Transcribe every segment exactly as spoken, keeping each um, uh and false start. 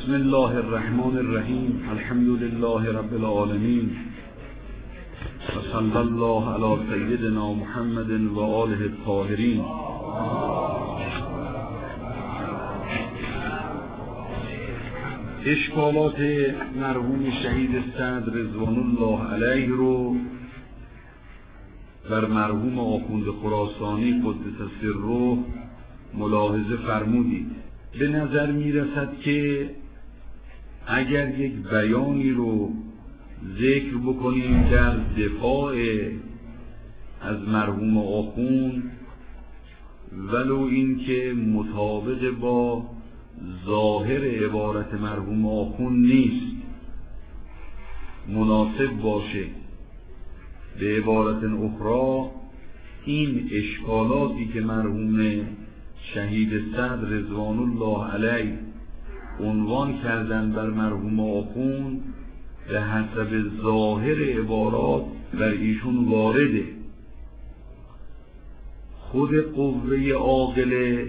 بسم الله الرحمن الرحیم. الحمد لله رب العالمین و صلی الله علی سیدنا محمد و آله الطاهرین. اشکالات مرحوم شهید صدر رضوان الله علیه رو بر مرحوم آخوند خراسانی قدس سره ملاحظه فرمودید. به نظر می رسد که اگر یک بیانی رو ذکر بکنیم در دفاع از مرحوم آخوند، ولو این که مطابق با ظاهر عبارت مرحوم آخوند نیست، مناسب باشه، به عبارت اخرى این اشکالاتی که مرحوم شهید صدر رضوان الله علیه عنوان کردن بر مرحوم آخوند به حسب ظاهر عبارات بر ایشون وارده. خود قوه عاقله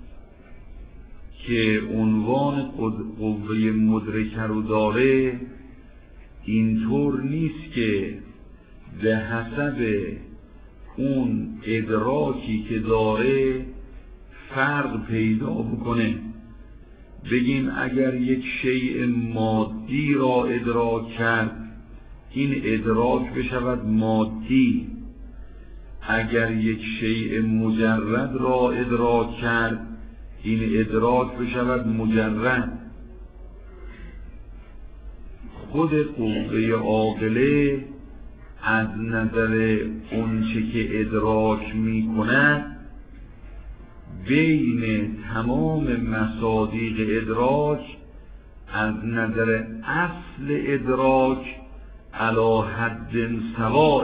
که عنوان قوه مدرکه رو داره اینطور نیست که به حسب اون ادراکی که داره فرق پیدا بکنه. بگیم اگر یک شیء مادی را ادراک کرد این ادراک بشود مادی، اگر یک شیء مجرد را ادراک کرد این ادراک بشود مجرد. خود قوه عاقله از نظر اونچه که ادراک می کند بین تمام مصادیق ادراک از نظر اصل ادراک علی حد سواء.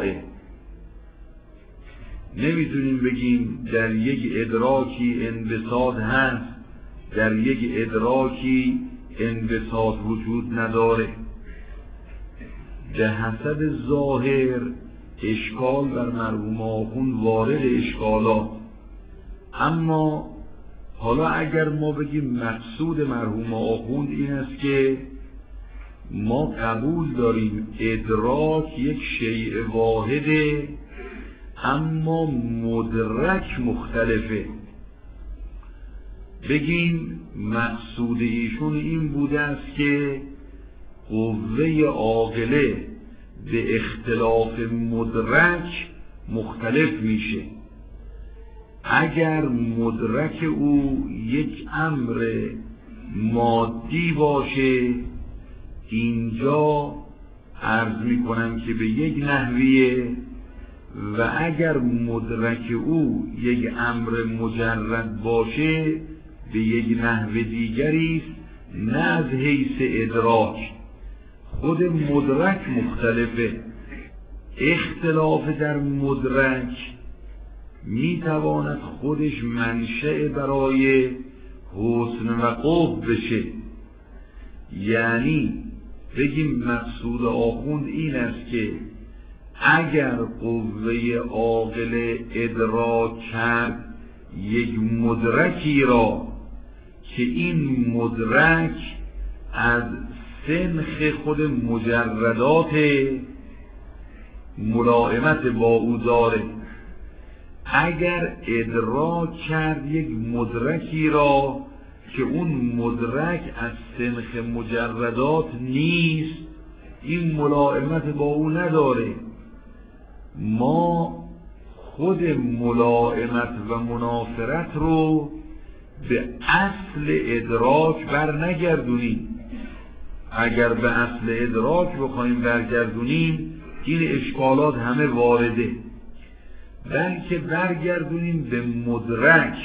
نمیتونیم بگیم در یک ادراکی انبساط هست، در یک ادراکی انبساط وجود نداره. به حسب ظاهر اشکال بر مرحوم آخوند وارد اشکالات. اما حالا اگر ما بگیم مقصود مرحوم آخوند این است که ما قبول داریم ادراک یک شیء واحده اما مدرک مختلفه، بگیم مقصود ایشون این بوده است که قوه عاقله به اختلاف مدرک مختلف میشه. اگر مدرک او یک امر مادی باشه اینجا عرض میکنم که به یک نحویه، و اگر مدرک او یک امر مجرد باشه به یک نحو دیگری است، نه از حیث ادراک. خود مدرک مختلفه. اختلاف در مدرک می تواند خودش منشأ برای حسن و قبح بشه. یعنی بگیم مقصود آخوند این است که اگر قوه عاقله ادراک کرد یک مدرکی را که این مدرک از سنخ خود مجردات ملائمت با او داره، اگر ادراک کرد یک مدرکی را که اون مدرک از سنخ مجردات نیست، این ملائمت با او نداره. ما خود ملائمت و منافرت رو به اصل ادراک بر نگردونیم. اگر به اصل ادراک بخوایم برگردونیم این اشکالات همه وارده، بلکه برگردونیم به مدرک.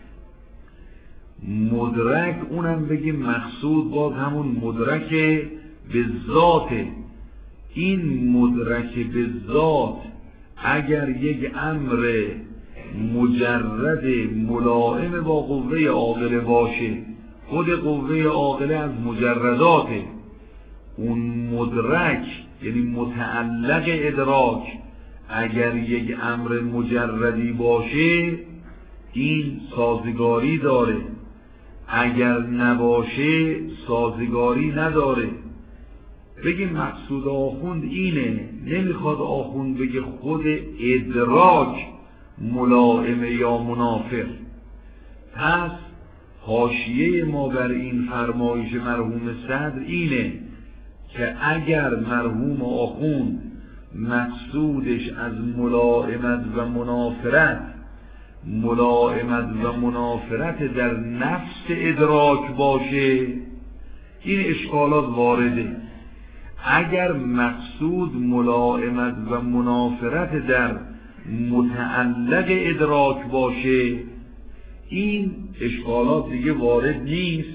مدرک اونم بگیم مقصود باز همون مدرک به ذات. این مدرک به ذات اگر یک امر مجرد ملائم با قوه عاقله باشه، خود قوه عاقله از مجرداته، اون مدرک یعنی متعلق ادراک اگر یک امر مجردی باشه این سازگاری داره. اگر نباشه سازگاری نداره. بگیم مقصود آخوند اینه، نمیخواد آخوند بگه خود ادراک ملائمه یا منافر. پس حاشیه ما بر این فرمایش مرحوم صدر اینه که اگر مرحوم آخوند مقصودش از ملائمت و منافرت ملائمت و منافرت در نفس ادراک باشه، این اشکالات وارده. اگر مقصود ملائمت و منافرت در متعلق ادراک باشه، این اشکالات دیگه وارد نیست.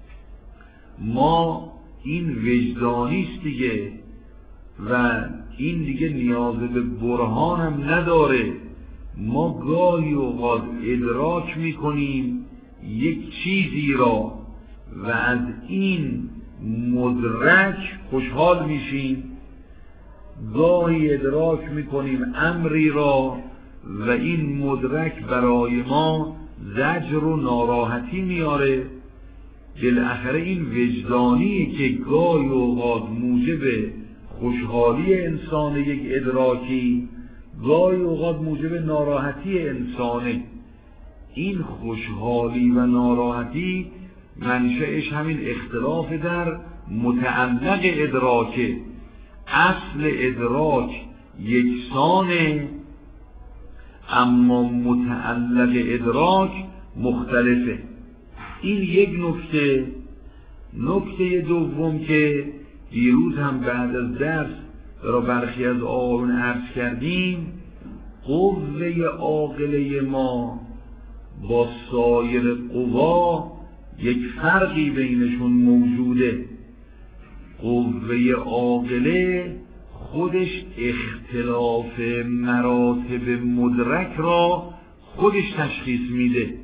ما این وجدانیست دیگه و این دیگه نیاز به برهان هم نداره. ما گاهی اوقات ادراک میکنیم یک چیزی را و از این مدرک خوشحال میشیم، گاهی ادراک میکنیم امری را و این مدرک برای ما زجر و ناراحتی میاره. بالاخره این وجدانی که گاهی اوقات موجب خوشحالی انسان یک ادراکی، گاهی اوقات موجب ناراحتی انسانه. این خوشحالی و ناراحتی منشأش همین اختلاف در متعلق ادراکه. اصل ادراک یکسانه اما متعلق ادراک مختلفه. این یک نکته. نکته دوم که دیروز هم بعد از درس را برخی از آقایون عرض کردیم، قوه عاقله ما با سایر قوا یک فرقی بینشون موجوده. قوه عاقله خودش اختلاف مراتب مدرک را خودش تشخیص میده.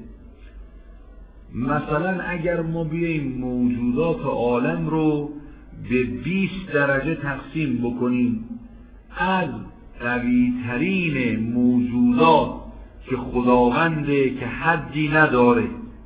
مثلا اگر ما بیاییم موجودات عالم رو به بیست درجه تقسیم بکنیم، از قوی ترین موجودات که خداونده که حدی نداره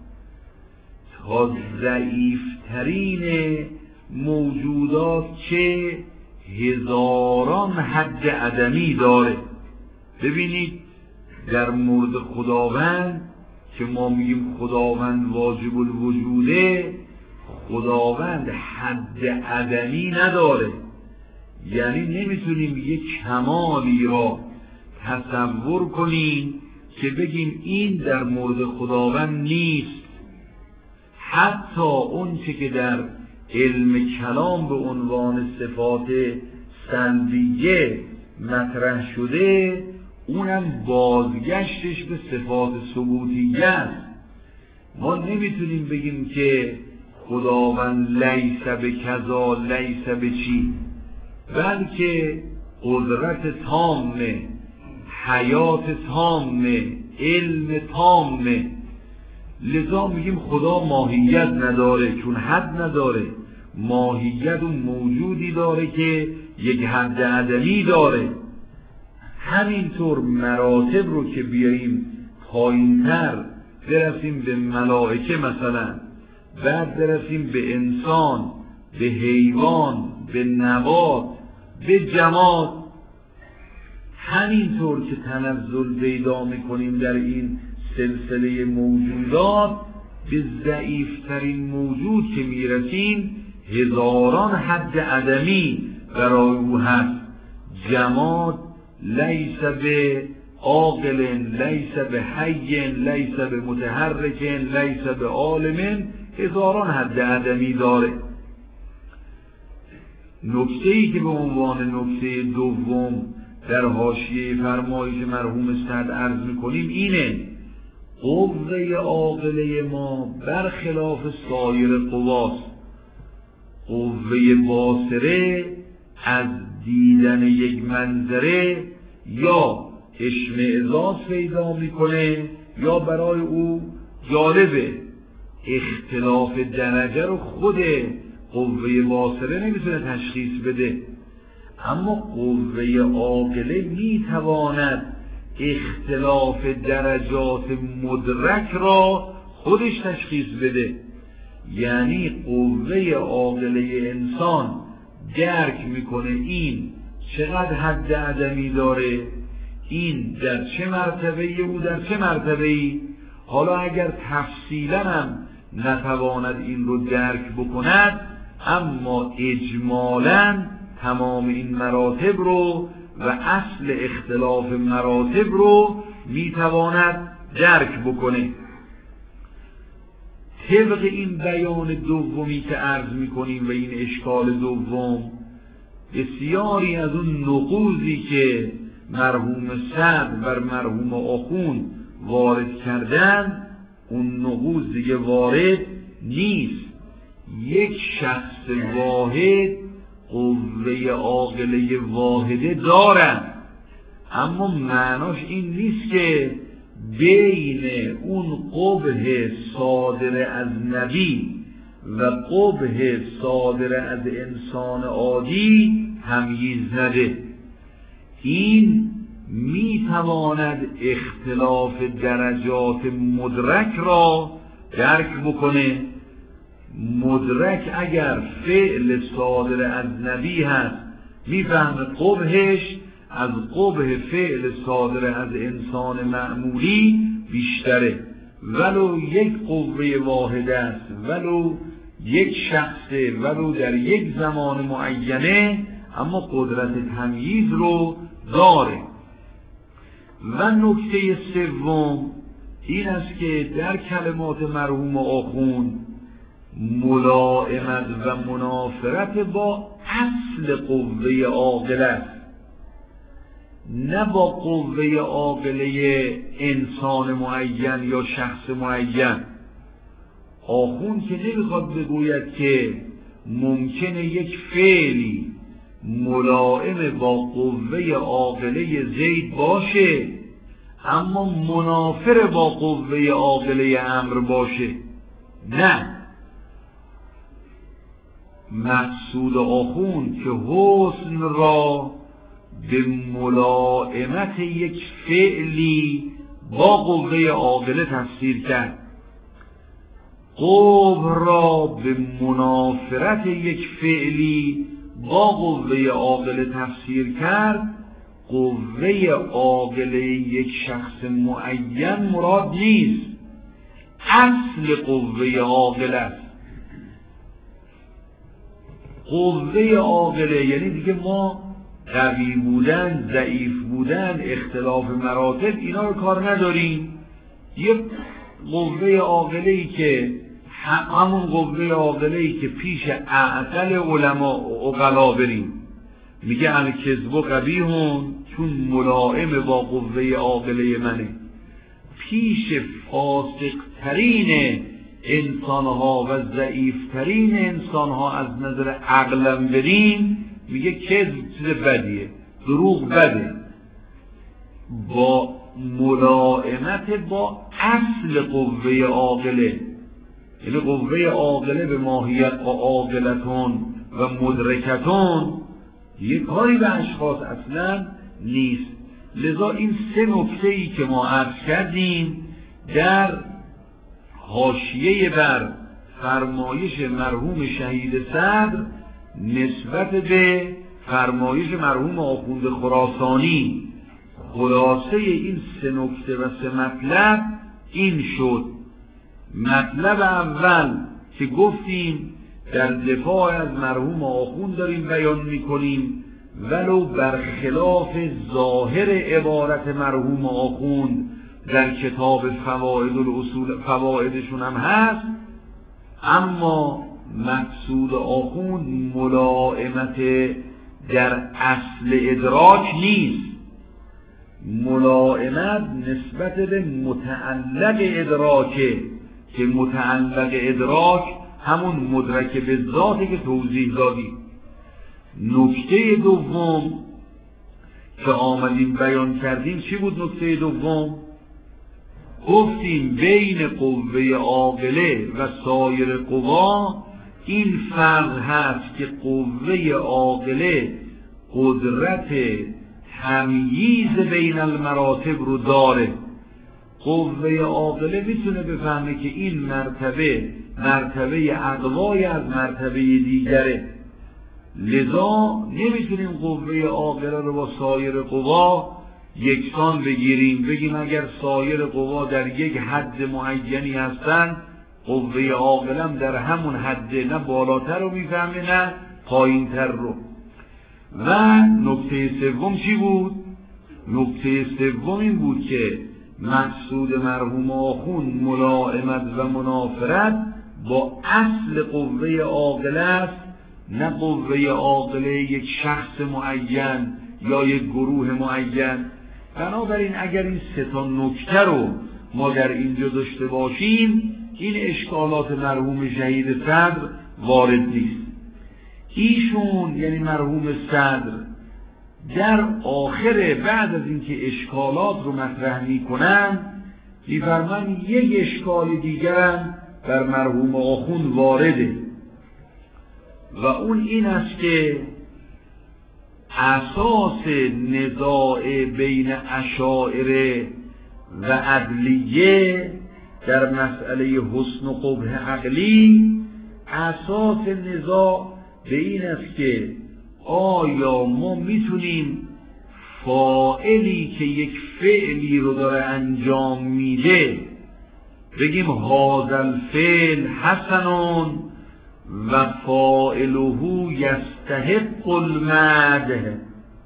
تا ضعیف ترین موجودات که هزاران حد عدمی داره. ببینید در مورد خداوند که ما میگیم خداوند واجب الوجوده، خداوند حد عدمی نداره. یعنی نمیتونیم یک کمالی را تصور کنیم که بگیم این در مورد خداوند نیست. حتی اون چه که در علم کلام به عنوان صفات سلبیه مطرح شده، اونم بازگشتش به صفات ثبوتیه است. ما نمیتونیم بگیم که خداوند لیس به کذا لیس به چی، بلکه قدرت تامه، حیات تامه، علم تامه. لذا میگیم خدا ماهیت نداره، چون حد نداره. ماهیت اون موجودی داره که یک حد عدمی داره. همینطور مراتب رو که بیاییم پایین‌تر برسیم به ملائکه مثلا، بعد برسیم به انسان، به حیوان، به نبات، به جماد، همینطور که تنزل پیدا میکنیم در این سلسله موجودات، به ضعیفترین موجود که میرسیم هزاران حد عدمی برای او هست. جماد لیس به عاقل، لیس به حی، لیس به متحرک، لیس به عالم، هزاران حد عدمی داره. نکته‌ای که به عنوان نکته دوم در حاشیه فرمایش مرحوم صدر عرض میکنیم اینه: قوه عاقله ما برخلاف سایر قواست. قوه باصره از دیدن یک منظره یا اشمئزاز پیدا میکنه یا برای او جالبه. اختلاف درجه رو خود قوه باصره نمیتونه تشخیص بده، اما قوه عاقله میتواند اختلاف درجات مدرک را خودش تشخیص بده. یعنی قوه عاقله انسان درک میکنه این چقدر حد عدمی داره، این در چه مرتبه او در چه مرتبه ای. حالا اگر تفصیلا هم نتواند این رو درک بکند، اما اجمالا تمام این مراتب رو و اصل اختلاف مراتب رو میتواند درک بکنه. طبق این بیان دومی که عرض میکنیم و این اشکال دوم، بسیاری از اون نقوضی که مرحوم سعد بر مرحوم آخوند وارد کردن، اون نقوض دیگه وارد نیست. یک شخص واحد قوه عاقله واحده دارن، اما معناش این نیست که بین اون قبح صادر از نبی و قبح صادر از انسان عادی تمییز نده. این میتواند اختلاف درجات مدرک را درک بکنه. مدرک اگر فعل صادر از نبی هست میفهمه قبحش از قبح فعل صادر از انسان معمولی بیشتره، ولو یک قوه واحد است، ولو یک شخصه، ولو در یک زمان معینه، اما قدرت تمییز رو داره. و نکته سوم این است که در کلمات مرحوم آخوند ملائمت و منافرت با اصل قوه عاقله است، نه با قوه عاقله انسان معین یا شخص معین. آخوند که نمیخواد بگوید که ممکنه یک فعلی ملائم با قوه عاقله زید باشه اما منافر با قوه عاقله امر باشه. نه، مقصود آخوند که حسن را به ملائمت یک فعلی با قوه عاقله تفسیر کرد، قبح را به منافرت یک فعلی با قوه عاقله تفسیر کرد. قوه عاقله یک شخص معین مراد نیست، اصل قوه عاقله است. قوه عاقله یعنی دیگه ما قوی بودن، ضعیف بودن، اختلاف مراتب اینا رو کار نداریم. یه قوه عاقله‌ای که همون قوه عاقله‌ای که پیش اعقل علما عقلا بریم میگه الکذب قبیحون، چون ملائم با قوه عاقله منه. پیش فاسق ترین انسانها و ضعیف ترین انسانها از نظر عقلم بریم میگه کذب چیز بدیه، دروغ بده. با ملائمت با اصل قوه عاقله، یعنی قوه عاقله به ماهیت عاقلتون و مدرکتون یه کاری به اشخاص اصلا نیست. لذا این سه نکته‌ای که ما عرض کردیم در حاشیه بر فرمایش مرحوم شهید صدر نسبت به فرمایش مرحوم آخوند خراسانی، خلاصه این سه نکته و سه مطلب این شد. مطلب اول که گفتیم در دفاع از مرحوم آخوند داریم بیان میکنیم، ولو برخلاف ظاهر عبارت مرحوم آخوند در کتاب فواید الاصول فوایدشون هم هست، اما مقصود آخوند ملائمت در اصل ادراک نیست. ملائمت نسبت به متعلق ادراکه که متعلق ادراک همون مدرک به ذاتی که توضیح دادیم. نکته دوم که آمدیم بیان کردیم چی بود؟ نکته دوم گفتیم بین قوه عاقله و سایر قوا این فرق هست که قوه عاقله قدرت تمییز بین المراتب رو داره. قوه عاقله میتونه بفهمه که این مرتبه مرتبه اقوای از مرتبه دیگره. لذا نمیتونیم قوه عاقله رو با سایر قوا یکسان بگیریم، بگیم اگر سایر قوا در یک حد معینی هستن، قوه عاقله هم در همون حد، نه بالاتر رو میفهمه نه پایینتر رو. و نکته سوم چی بود؟ نکته سوم این بود که مقصود مرحوم آخوند ملائمت و منافرت با اصل قوه عاقله است، نه قوه عاقله یک شخص معین یا یک گروه معین. بنابراین اگر این سه تا نکته رو ما در اینجا داشته باشیم، این اشکالات مرحوم شهید صدر وارد نیست. ایشون یعنی مرحوم صدر در آخر بعد از اینکه اشکالات رو مطرح میکنن میفرمان یک اشکال دیگرم بر مرحوم آخوند وارده و اون این است که اساس نزاع بین اشاعره و عدلیه در مسئله حسن و قبح عقلی، اساس نزاع به این است که آیا ما میتونیم فاعلی که یک فعلی رو داره انجام میده بگیم هذا الفعل حسن و فاعله یستحق المدح،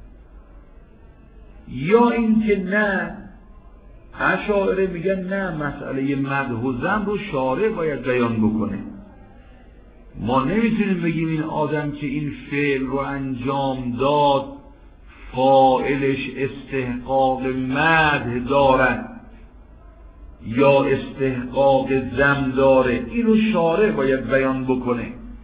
یا اینکه نه اشاعره میگن نه، مسئله مدح و ذم رو شارع باید بیان بکنه. ما نمیتونیم بگیم این آدم که این فعل رو انجام داد فاعلش استحقاق مدح دارد یا استحقاق ذم داره، این رو شارع باید بیان بکنه.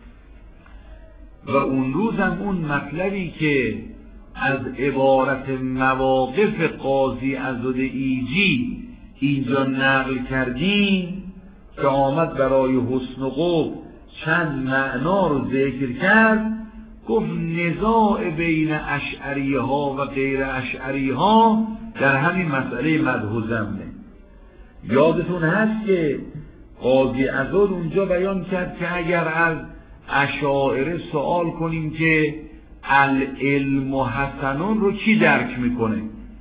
و اون روز هم اون مطلبی که از عبارت مواقف قاضی عضدایجی اینجا نقل کردیم که آمد برای حسن و قبح چند معنا رو ذکر کرد، گفت نزاع بین اشعری ها و غیر اشعری ها در همین مسئله مدح و ذمه. یادتون هست که قاضی عضد اونجا بیان کرد که اگر از اشاعره سوال کنیم که العلم حسنون رو کی درک میکنه،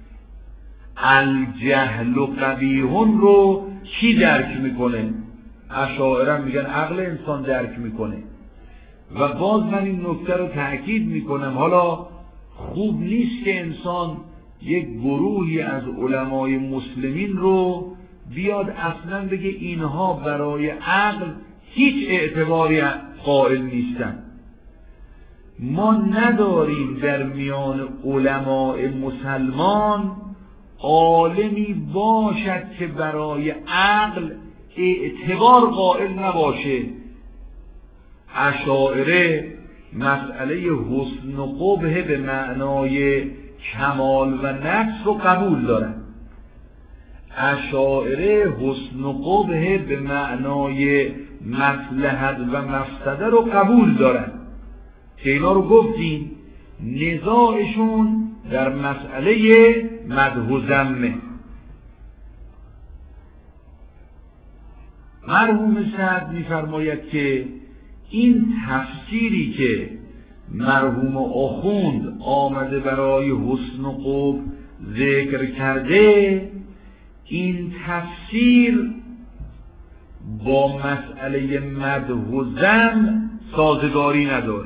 الجهل قبیحون رو کی درک میکنه، اشاعره میگن عقل انسان درک میکنه. و باز من این نکته رو تأکید میکنم، حالا خوب نیست که انسان یک گروهی از علمای مسلمین رو بیاد اصلا بگه اینها برای عقل هیچ اعتباری قائل نیستن. ما نداریم در میان علماء مسلمان عالمی باشد که برای عقل اعتبار قائل نباشه. اشاعره مسئله حسن و قبح به معنای کمال و نقص رو قبول دارن. اشاعره حسن و قبح به معنای مصلحت و مفسده رو قبول دارن که اینا رو گفتیم. نزاعشون در مسئله مدح و ذم. مرحوم سعد می‌فرماید که این تفسیری که مرحوم آخوند آمده برای حسن و قبح ذکر کرده، این تفسیر با مسئله مدح و ذم سازگاری نداره.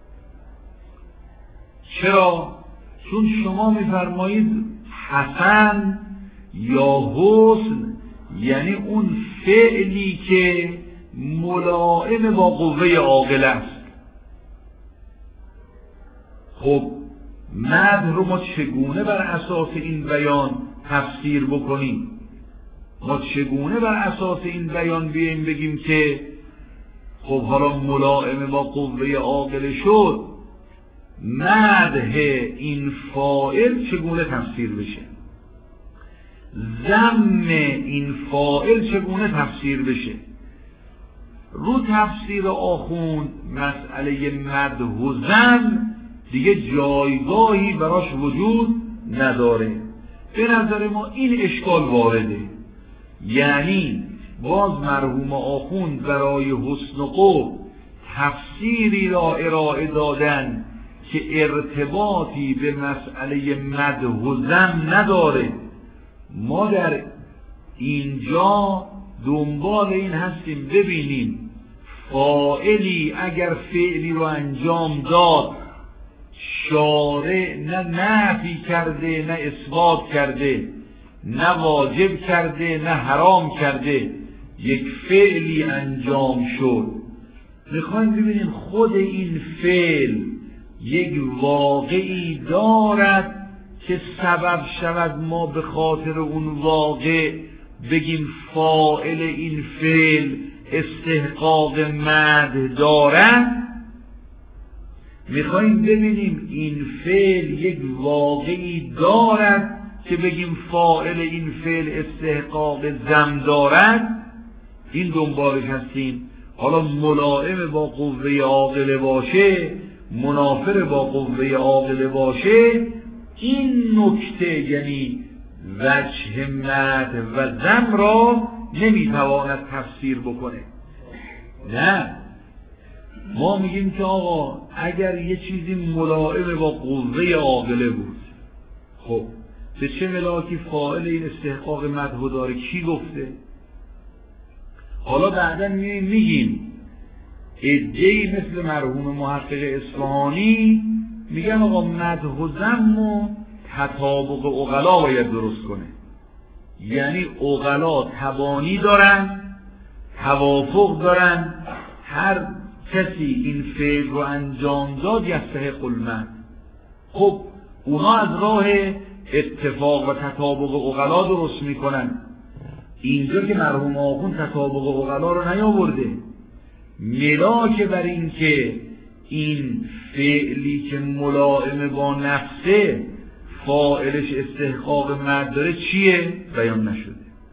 چرا؟ چون شما می‌فرمایید حسن یا حسن یعنی اون فعلی که ملائم با قوه عاقله است. خب مدح رو ما چگونه بر اساس این بیان تفسیر بکنیم؟ ما چگونه بر اساس این بیان بیاییم بگیم که خب حالا ملائم با قوه عاقله شد، مدح این فاعل چگونه تفسیر بشه، ذم این فاعل چگونه تفسیر بشه؟ رو تفسیر آخوند مسئله مدح و ذم دیگه جایگاهی براش وجود نداره. به نظر ما این اشکال وارده، یعنی باز مرحوم آخوند برای حسن قبح تفسیری را ارائه دادن که ارتباطی به مسئله مدح و ذم نداره. ما در اینجا دنبال این هستیم ببینیم فاعلی اگر فعلی رو انجام داد، شارع نه نفی کرده نه اثبات کرده، نه واجب کرده نه حرام کرده، یک فعلی انجام شد، میخوایم ببینیم خود این فعل یک واقعی دارد که سبب شود ما به خاطر اون واقع بگیم فاعل این فعل استحقاق مدح دارد. میخوایم ببینیم این فعل یک واقعی دارد که بگیم فاعل این فعل استحقاق ذم دارد. این دنبالش هستیم. حالا ملائم با قوه عاقله باشه، منافر با قوه عاقله باشه، این نکته یعنی وجه مدح و ذم را نمیتواند تفسیر بکنه. نه، ما میگیم که آقا اگر یه چیزی ملائم با قوه عاقله بود، خب به چه ملاکی فاعل این استحقاق مدح داره؟ کی گفته؟ حالا بعدا میگیم عده‌ای مثل مرحوم محقق اصفهانی میگن آقا مدح و ذم و تطابق عقلا باید درست کنه، یعنی عقلا توانی دارن، توافق دارن، هر کسی این فعل رو انجام داد یستحق المدح. خب اونا از راه اتفاق و تطابق عقلا درست میکنن. اینجا که مرحوم آخوند تطابق عقلا رو نیاورده، ملاک بر این که این فعلی که ملائم با نفسه فاعلش استحقاق مدح داره چیه؟ بیان نشده.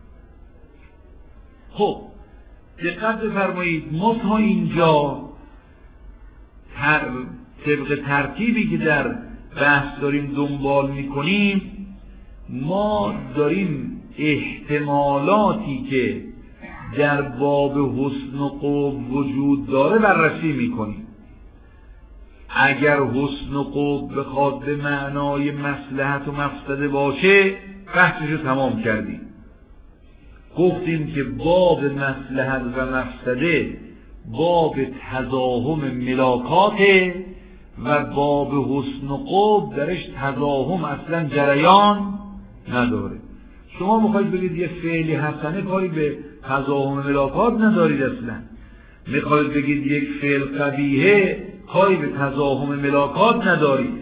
خب دقت بفرمایید، ما تا اینجا تر... طبق ترتیبی که در بحث داریم دنبال میکنیم، ما داریم احتمالاتی که در باب حسن و قبح وجود داره بررسی میکنیم. اگر حسن و قبح بخواد به معنای مصلحت و مفسده باشه، بحثشو تمام کردیم. گفتیم که باب مصلحت و مفسده باب تزاحم ملاکاته و باب حسن و قبح درش تزاحم اصلا جریان نداره. شما میخواید بگید یه فعلی حسنه کاری به تزاحم ملاکات ندارید، اصلا میخواید بگید یک فعل قبیحه کاری به تزاحم ملاکات ندارید.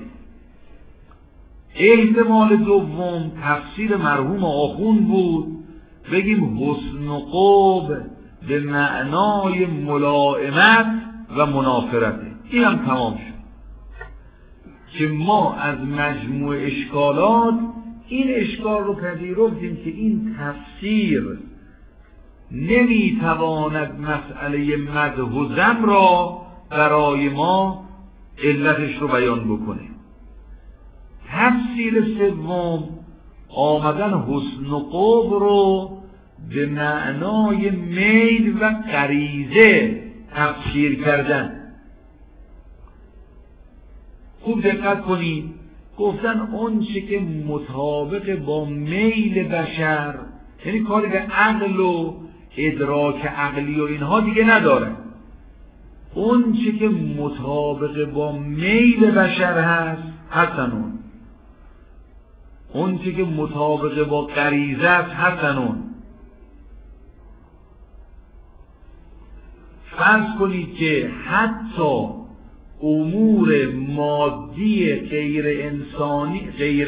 احتمال دوم تفسیر مرحوم آخوند بود، بگیم حسن و قبح به معنای ملائمت و منافرته. این هم تمام شد که ما از مجموع اشکالات این اشکال رو پذیرفتیم که این تفسیر نمیتواند مسئله مدح و ذم را برای ما علتش رو بیان بکنه. تفسیر سوم آمدن حسن و قبح رو به معنای میل و غریزه تفسیر کردن. خوب دقت کنید، گفتن اون چه که مطابق با میل بشر، یعنی کاری به عقل و ادراک عقلی و اینها دیگه نداره، اون چه که مطابق با میل بشر هست حسنون، اون چه که مطابق با غریزه است حسنون. فرض کنید که حتی امور مادی غیر انسانی غیر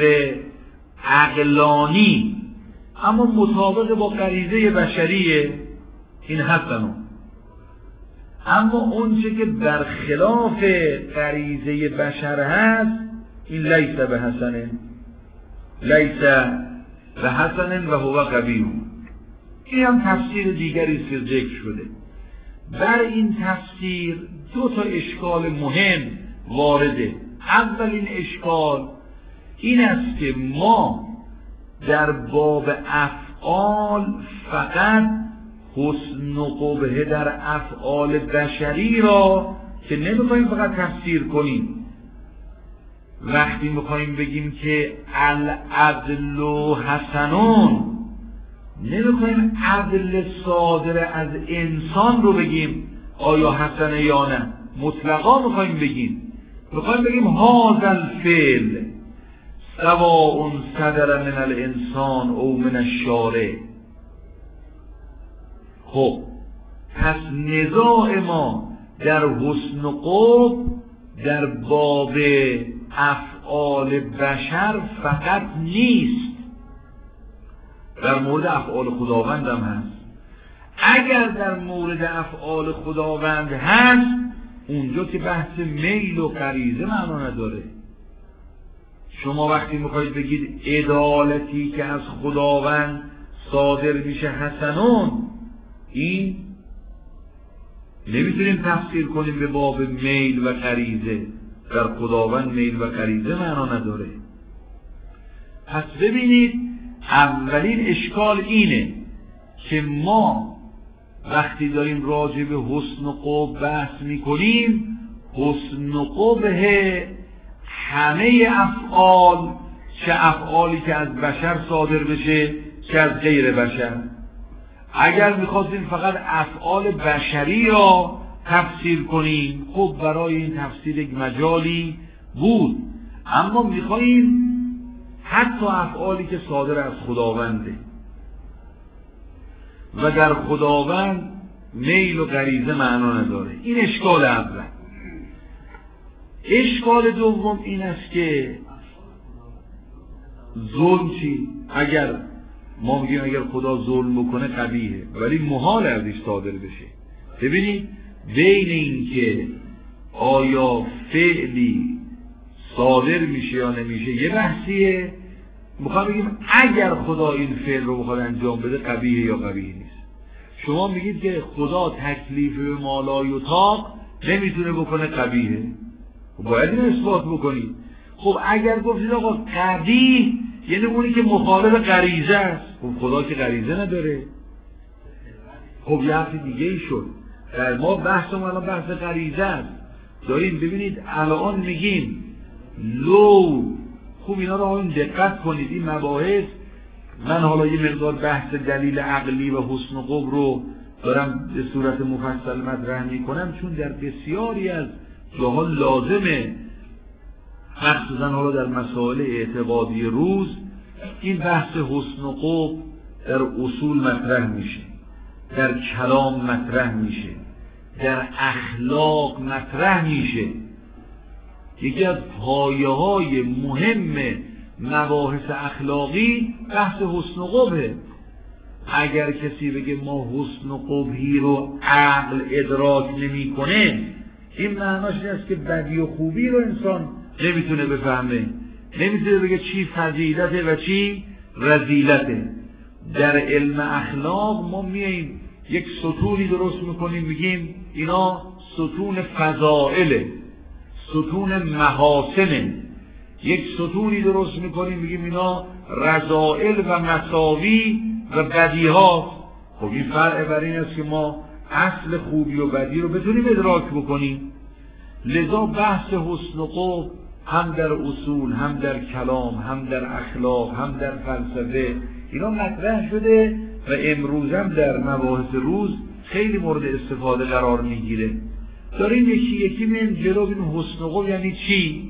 عقلانی اما مطابق با غریزه بشریه، این حسنون. اما اون چه که برخلاف غریزه بشر هست، این لیس به حسنه، لیس به حسن و هو قبیح. این هم تفسیر دیگری است که ذکر شده. بر این تفسیر دو تا اشکال مهم وارده. اولین اشکال این است که ما در باب افعال فقط حسن و قبح در افعال بشری را که نمیخوایم فقط تفسیر کنیم، وقتی میخوایم بگیم که العدل و حسنون، نمیخوایم عدل صادر از انسان رو بگیم آیا حسنه یا نه، مطلقا میخوایم بگیم میخوایم بگیم هذا الفعل سواء صدر من الانسان او من الشارع. خب پس نزاع ما در حسن و قبح در باب افعال بشر فقط نیست، در مورد افعال خداوند هم هست. اگر در مورد افعال خداوند هست اونجا که بحث میل و غریزه معنا نداره. شما وقتی میخواید بگید عدالتی که از خداوند صادر میشه حسنون، این نمیتونیم تفسیر کنیم به باب میل و غریزه. در خداوند میل و غریزه معنا نداره. پس ببینید اولین اشکال اینه که ما وقتی داریم راجع به حسن و قبح بحث میکنیم، حسن و قبح همه افعال، چه افعالی که از بشر صادر بشه چه از غیر بشر. اگر میخواستیم فقط افعال بشری را تفسیر کنیم خب برای این تفسیر یک مجالی بود، اما میخواییم حتی افعالی که صادر از خداونده و در خداوند میل و غریزه معنا نداره. این اشکال اول. اشکال دوم این است که ظلم چی؟ اگر ما میگیم اگر خدا ظلم بکنه قبیحه، ولی محال ازش صادر بشه. ببینید بین این که آیا فعلی صادر میشه یا نمیشه یه بحثیه. میخوام بگیم اگر خدا این فعل رو بخواد انجام بده قبیحه یا قبیح نیست. شما میگید که خدا تکلیف به مالای و طاق نمیتونه بکنه قبیحه، باید این اثبات بکنید. خب اگر گفتید آقا قبیح یعنی اونی که مخالف غریزه است، خب خدا که غریزه نداره. خب یه حرف دیگه ای شد. در ما بحث ما الان بحث غریزه است داریم. ببینید الان میگیم لو، خوب اینا رو آن دقت کنید این مباحث. من حالا یه مقدار بحث دلیل عقلی و حسن و قبح رو دارم به صورت مفصل مطرح میکنم، چون در بسیاری از جاها لازمه، مخصوصا حالا در مسائل اعتقادی روز این بحث حسن و قبح در اصول مطرح میشه، در کلام مطرح میشه، در اخلاق مطرح میشه. یکی از پایه‌های مهم مباحث اخلاقی بحث حسن و قبحه. اگر کسی بگه ما حسن و قبحی رو عقل ادراک نمیکنه، این معناش این است که بدی و خوبی رو انسان نمیتونه بفهمه، نمیتونه بگه چی فضیلته و چی رذیلته. در علم اخلاق ما میاییم یک ستونی درست میکنیم، میگیم اینا ستون فضائله، ستون محاسنه. یک ستونی درست میکنیم میگیم اینا رذائل و مساوی و بدیهات. خب این فرع بر این است که ما اصل خوبی و بدی رو بتونیم ادراک بکنیم. لذا بحث حسن و قبح هم در اصول، هم در کلام، هم در اخلاق، هم در فلسفه اینا مطرح شده و امروز هم در مباحث روز خیلی مورد استفاده قرار میگیره. داریم یکی یکی میریم جلو. این حسن و قبح یعنی چی؟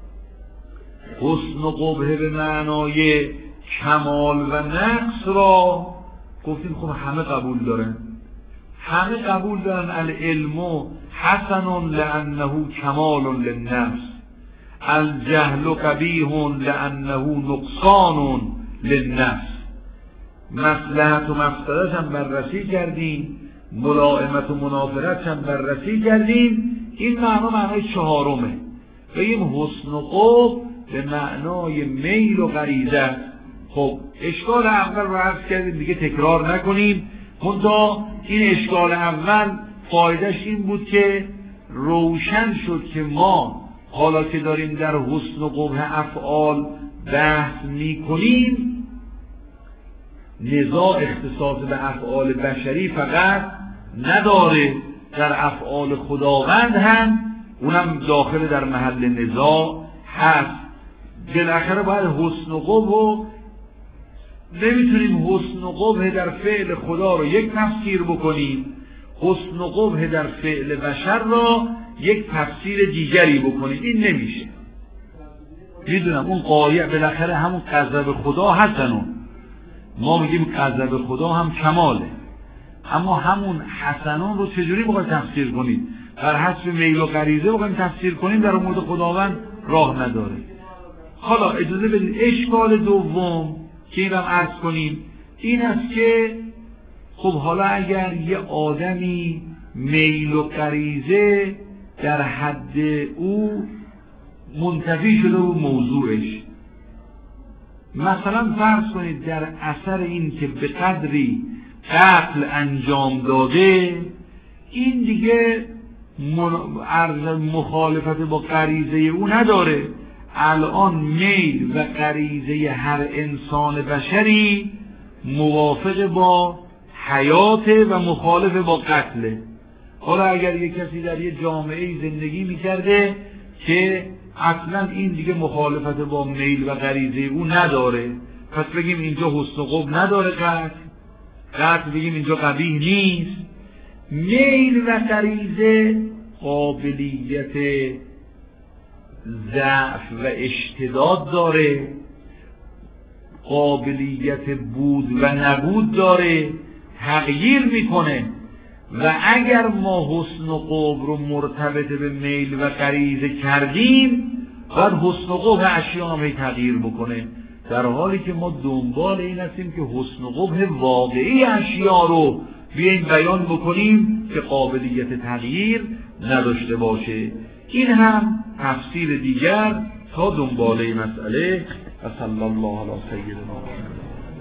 حسن و قبح به معنای کمال و نقص را گفتیم خب همه قبول دارن، همه قبول دارن. العلم حسن لانه کمال للنفس، الجهل قبیح لانه نقصان للنفس. مصلحت و مفسدت هم بررسی کردیم، ملائمت و منافرت هم بررسی کردیم. این معنا معنای چهارمه. بگیم حسن و قبح به معنای میل و غریزه. خب اشکال اول رو عرض کردیم دیگه تکرار نکنیم، منتها این اشکال اول فایدهش این بود که روشن شد که ما حالا که داریم در حسن و قبح افعال بحث می کنیم نزاع اختصاص به افعال بشری فقط نداره، در افعال خداوند هم اونم داخل در محل نزاع هست. بالاخره باید حسن و قبح و نمیتونیم حسن و قبح در فعل خدا رو یک تفسیر بکنیم، حسن و قبح در فعل بشر را یک تفسیر دیگری بکنیم، این نمیشه. میدونم اون قایع بالاخره همون غضب خدا حسنون، ما میگیم غضب خدا هم کماله، اما همون حسنون رو چجوری بخوایم تفسیر کنیم؟ بر حسب میل و غریزه بخوایم تفسیر کنیم در مورد خداوند راه نداره. حالا اجازه بدید اشکال دوم که اینم عرض کنیم این است که خب حالا اگر یه آدمی میل و غریزه در حد او منتفی شده و موضوعش، مثلا فرض کنید در اثر این که به قدری قتل انجام داده، این دیگه مخالفت با غریزه او نداره، الان میل و غریزه هر انسان بشری موافق با حیات و مخالف با قتله. حالا اگر یک کسی در یک جامعه زندگی میکرده که اصلا این دیگه مخالفت با میل و غریزه او نداره، پس بگیم اینجا حسن و قبح نداره، قتل قتل بگیم اینجا قبیح نیست. میل و غریزه قابلیت ضعف و اشتداد داره، قابلیت بود و نبود داره، تغییر میکنه و اگر ما حسن و قبح رو مرتبط به میل و غریزه کردیم باید حسن و قبح اشیاء هم تغییر بکنه، در حالی که ما دنبال این هستیم که حسن و قبح واقعی اشیاء رو بیایم بیان بکنیم که قابلیت تغییر نداشته باشه. این هم تفسیر دیگر تا دنباله مسئله. و صلی الله علی سیدنا محمد.